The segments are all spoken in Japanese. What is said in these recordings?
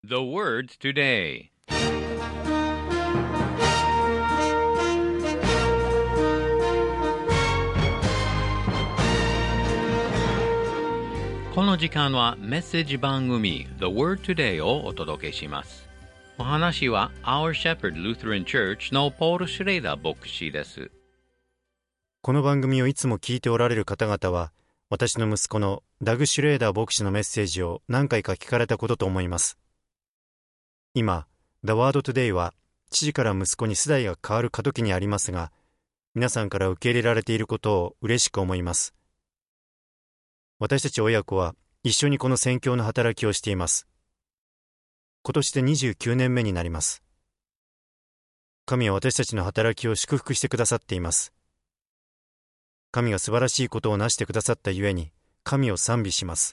The words today. この時間はメッセージ番組 The Word Today をお届けします。お話は Our Shepherd Lutheran Church のポール・シュレーダー牧師です。 この番組をいつも聞いておられる方々は、私の息子のダグ・シュレーダー牧師のメッセージを何回か聞かれたことと思います。今、The Word Today は父から息子に世代が変わる過渡期にありますが、皆さんから受け入れられていることを嬉しく思います。私たち親子は一緒にこの宣教の働きをしています。今年で29年目になります。神は私たちの働きを祝福してくださっています。神が素晴らしいことをなしてくださったゆえに、神を賛美します。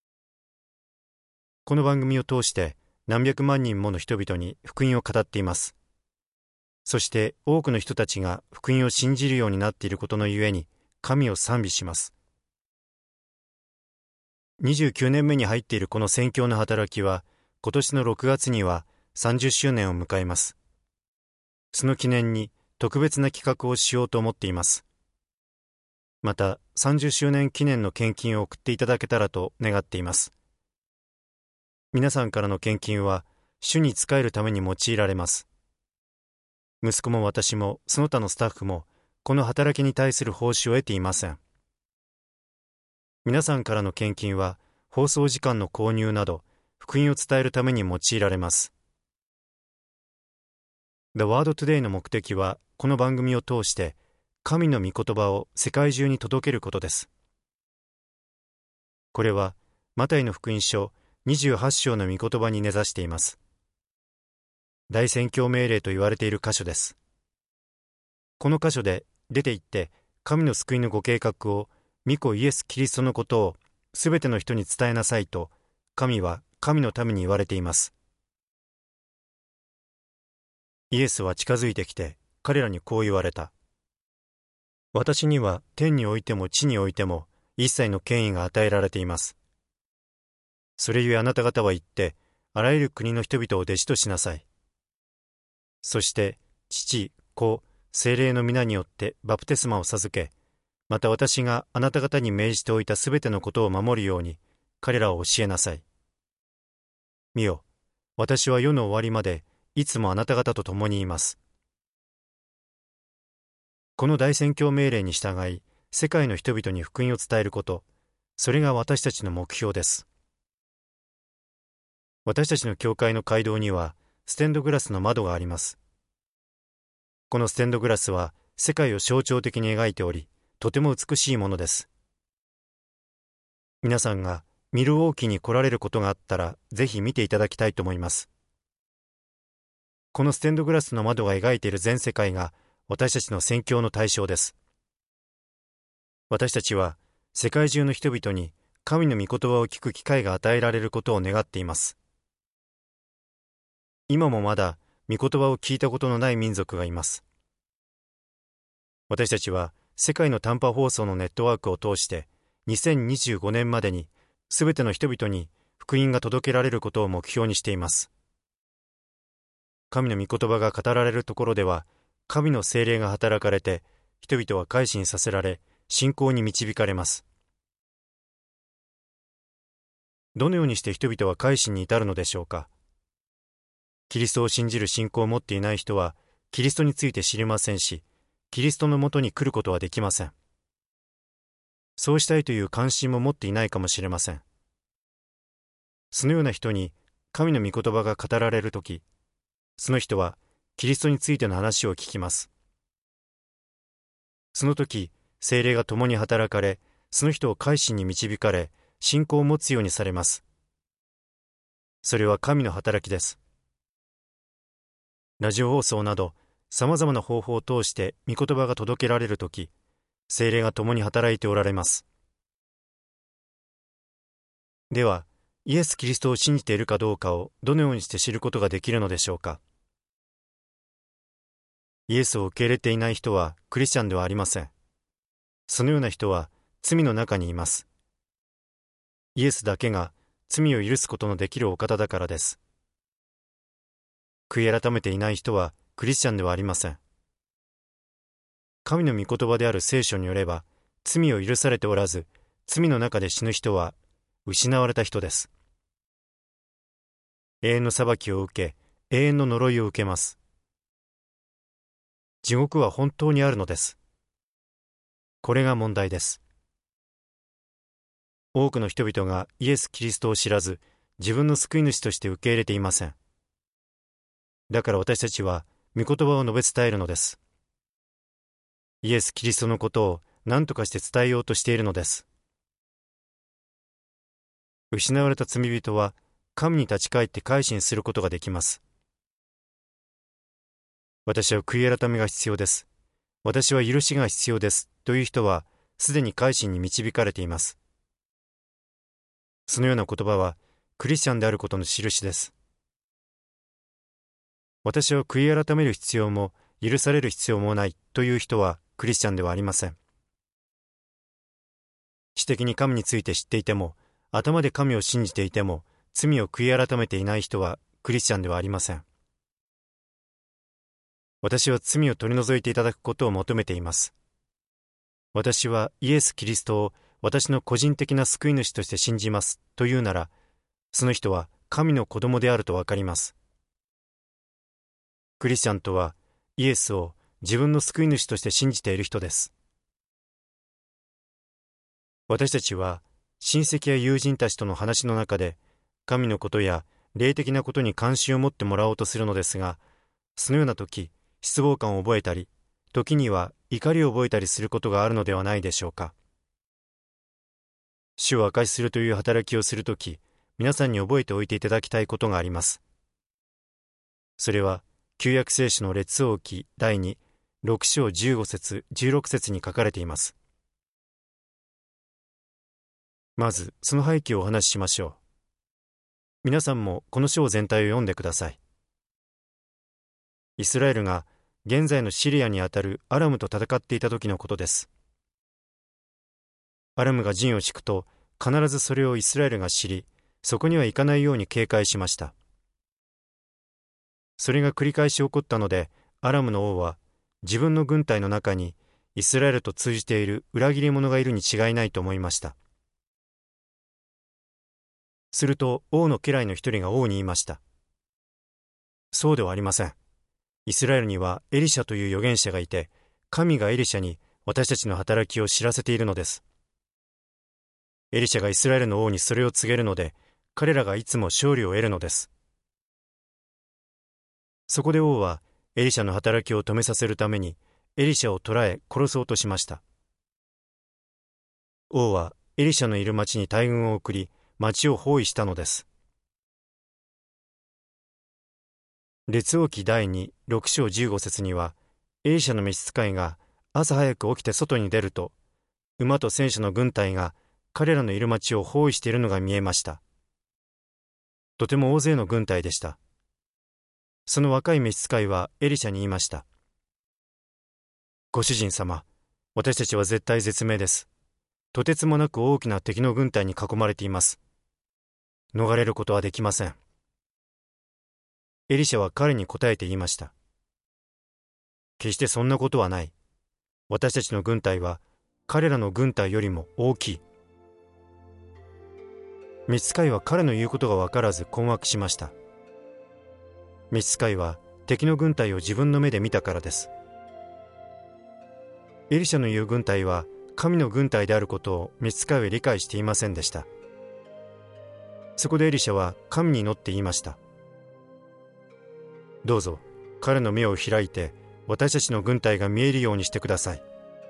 この番組を通して何百万人もの人々に福音を語っています。そして多くの人たちが福音を信じるようになっていることのゆえに、神を賛美します。29年目に入っているこの宣教の働きは、今年の6月には30周年を迎えます。その記念に特別な企画をしようと思っています。また、30周年記念の献金を送っていただけたらと願っています。皆さんからの献金は、主に仕えるために用いられます。息子も私も、その他のスタッフも、この働きに対する報酬を得ていません。皆さんからの献金は、放送時間の購入など、福音を伝えるために用いられます。The Word Today の目的は、この番組を通して、神の御言葉を世界中に届けることです。これは、マタイの福音書28章の御言葉に根ざしています。大宣教命令と言われている箇所です。この箇所で、出て行って、神の救いのご計画を、御子イエス・キリストのことをすべての人に伝えなさいと、神は神のために言われています。イエスは近づいてきて、彼らにこう言われた。私には天においても地においても一切の権威が与えられています。それゆえあなた方は言って、あらゆる国の人々を弟子としなさい。そして、父、子、聖霊の皆によってバプテスマを授け、また私があなた方に命じておいたすべてのことを守るように、彼らを教えなさい。見よ、私は世の終わりまで、いつもあなた方と共にいます。この大宣教命令に従い、世界の人々に福音を伝えること、それが私たちの目標です。私たちの教会の街道には、ステンドグラスの窓があります。このステンドグラスは、世界を象徴的に描いており、とても美しいものです。皆さんがミルウォーキーに来られることがあったら、ぜひ見ていただきたいと思います。このステンドグラスの窓が描いている全世界が、私たちの宣教の対象です。私たちは世界中の人々に神の御言葉を聞く機会が与えられることを願っています。今もまだ御言葉を聞いたことのない民族がいます。私たちは世界の短波放送のネットワークを通して2025年までにすべての人々に福音が届けられることを目標にしています。神の御言葉が語られるところでは、神の聖霊が働かれて、人々は改心させられ、信仰に導かれます。どのようにして人々は改心に至るのでしょうか。キリストを信じる信仰を持っていない人は、キリストについて知りませんし、キリストのもとに来ることはできません。そうしたいという関心も持っていないかもしれません。そのような人に、神の御言葉が語られるとき、その人は、キリストについての話を聞きます。その時、聖霊が共に働かれ、その人を改心に導かれ、信仰を持つようにされます。それは神の働きです。ラジオ放送など、さまざまな方法を通して御言葉が届けられる時、聖霊が共に働いておられます。では、イエス・キリストを信じているかどうかをどのようにして知ることができるのでしょうか。イエスを受け入れていない人はクリスチャンではありません。そのような人は罪の中にいます。イエスだけが罪を許すことのできるお方だからです。 悔い改めていない人はクリスチャンではありません。神の御言葉である聖書によれば、罪を許されておらず、罪の中で死ぬ人は失われた人です。永遠の裁きを受け、永遠の呪いを受けます。地獄は本当にあるのです。これが問題です。多くの人々がイエス・キリストを知らず、自分の救い主として受け入れていません。だから私たちは御言葉を述べ伝えるのです。イエス・キリストのことを何とかして伝えようとしているのです。失われた罪人は神に立ち返って改心することができます。私は悔い改めが必要です。私は許しが必要ですという人はすでに改心に導かれています。そのような言葉はクリスチャンであることの印です。私は悔い改める必要も許される必要もないという人はクリスチャンではありません。知的に神について知っていても、頭で神を信じていても、罪を悔い改めていない人はクリスチャンではありません。私は罪を取り除いていただくことを求めています。私はイエス・キリストを私の個人的な救い主として信じますというなら、その人は神の子供であるとわかります。クリスチャンとはイエスを自分の救い主として信じている人です。私たちは親戚や友人たちとの話の中で神のことや霊的なことに関心を持ってもらおうとするのですが、そのような時、失望感を覚えたり、時には怒りを覚えたりすることがあるのではないでしょうか。主を証しするという働きをするとき、皆さんに覚えておいていただきたいことがあります。それは、旧約聖書の列王記第2、6章15節、16節に書かれています。まず、その背景をお話ししましょう。皆さんもこの章全体を読んでください。イスラエルが現在のシリアにあたるアラムと戦っていた時のことです。アラムが陣を敷くと、必ずそれをイスラエルが知り、そこには行かないように警戒しました。それが繰り返し起こったので、アラムの王は自分の軍隊の中にイスラエルと通じている裏切り者がいるに違いないと思いました。すると王の家来の一人が王に言いました。そうではありません。イスラエルにはエリシャという預言者がいて、神がエリシャに私たちの働きを知らせているのです。エリシャがイスラエルの王にそれを告げるので、彼らがいつも勝利を得るのです。そこで王はエリシャの働きを止めさせるために、エリシャを捕らえ殺そうとしました。王はエリシャのいる町に大軍を送り、町を包囲したのです。列王記第2、6章15節には、エリシャの召使いが朝早く起きて外に出ると、馬と戦車の軍隊が彼らのいる町を包囲しているのが見えました。とても大勢の軍隊でした。その若い召使いはエリシャに言いました。ご主人様、私たちは絶体絶命です。とてつもなく大きな敵の軍隊に囲まれています。逃れることはできません。エリシャは彼に答えて言いました。決してそんなことはない。私たちの軍隊は彼らの軍隊よりも大きい。召使いは彼の言うことが分からず困惑しました。召使いは敵の軍隊を自分の目で見たからです。エリシャの言う軍隊は神の軍隊であることを召使いは理解していませんでした。そこでエリシャは神に祈って言いました。どうぞ彼の目を開いて私たちの軍隊が見えるようにしてください。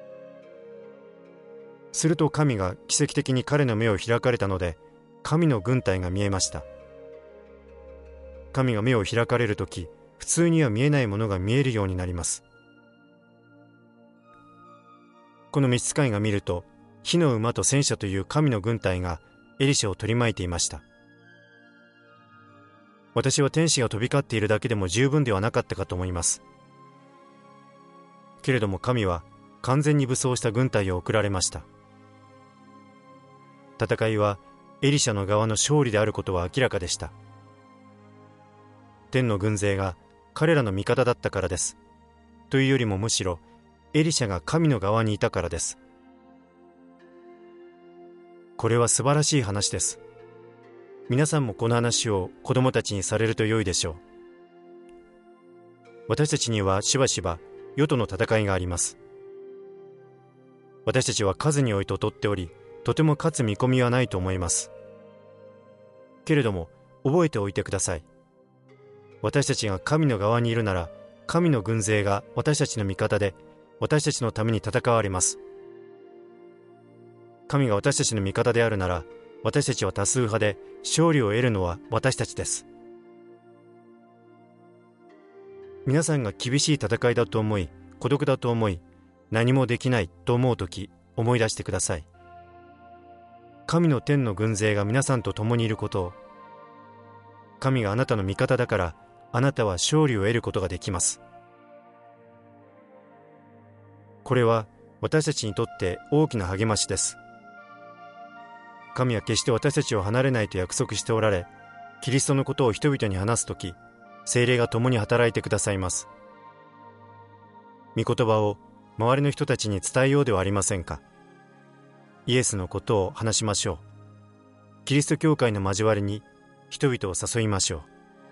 すると神が奇跡的に彼の目を開かれたので、神の軍隊が見えました。神が目を開かれるとき、普通には見えないものが見えるようになります。この召使いが見ると、火の馬と戦車という神の軍隊がエリシャを取り巻いていました。私は天使が飛び交っているだけでも十分ではなかったかと思います。けれども神は完全に武装した軍隊を送られました。戦いはエリシャの側の勝利であることは明らかでした。天の軍勢が彼らの味方だったからです。というよりもむしろエリシャが神の側にいたからです。これは素晴らしい話です。皆さんもこの話を子供たちにされると良いでしょう。私たちにはしばしば世との戦いがあります。私たちは数において劣っており、とても勝つ見込みはないと思います。けれども覚えておいてください。私たちが神の側にいるなら、神の軍勢が私たちの味方で私たちのために戦われます。神が私たちの味方であるなら、私たちは多数派で勝利を得るのは私たちです。皆さんが厳しい戦いだと思い、孤独だと思い、何もできないと思うとき、思い出してください。神の天の軍勢が皆さんと共にいることを。神があなたの味方だから、あなたは勝利を得ることができます。これは私たちにとって大きな励ましです。神は決して私たちを離れないと約束しておられ、キリストのことを人々に話すとき、聖霊が共に働いてくださいます。御言葉を周りの人たちに伝えようではありませんか。イエスのことを話しましょう。キリスト教会の交わりに人々を誘いましょう。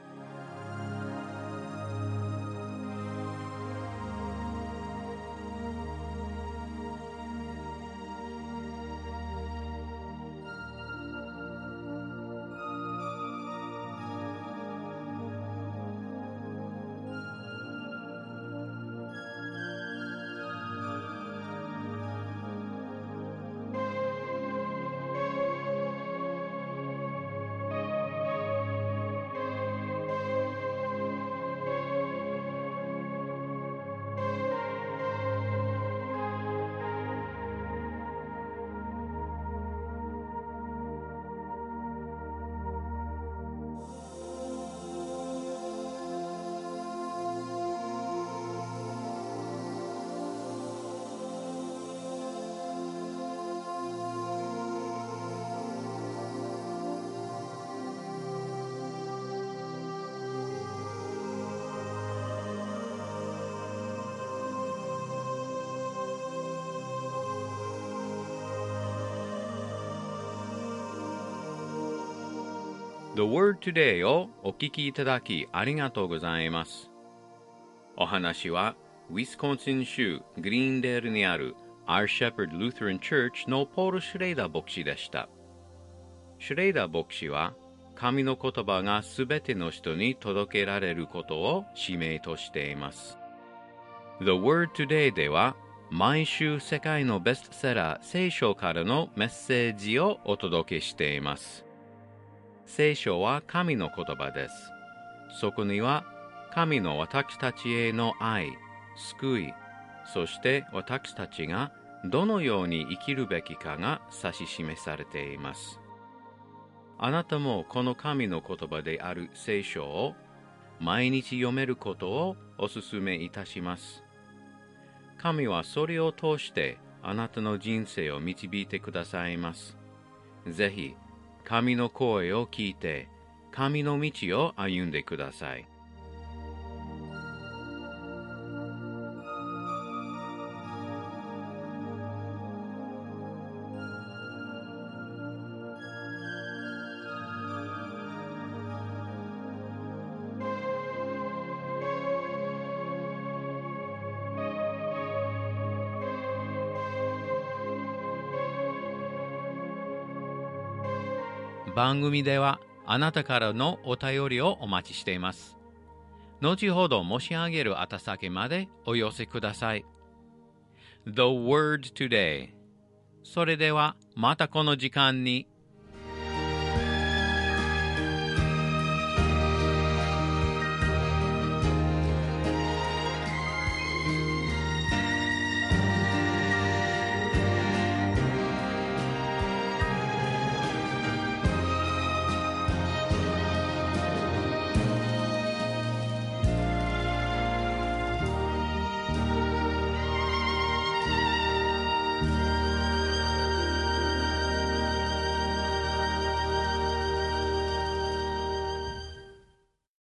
The Word Today をお聞きいただきありがとうございます。お話はウィスコンシン州グリーンデールにある Our Shepherd Lutheran Church のポール・シュレイダー牧師でした。シュレイダー牧師は神の言葉がすべての人に届けられることを使命としています。The Word Today では毎週世界のベストセラー聖書からのメッセージをお届けしています。聖書は神の言葉です。そこには神の私たちへの愛、救い、そして私たちがどのように生きるべきかが指し示されています。あなたもこの神の言葉である聖書を毎日読めることをお勧めいたします。神はそれを通してあなたの人生を導いてくださいます。ぜひ神の声を聞いて、神の道を歩んでください。番組ではあなたからのお便りをお待ちしています。後ほど申し上げる宛先までお寄せください。The Word Today。それではまたこの時間に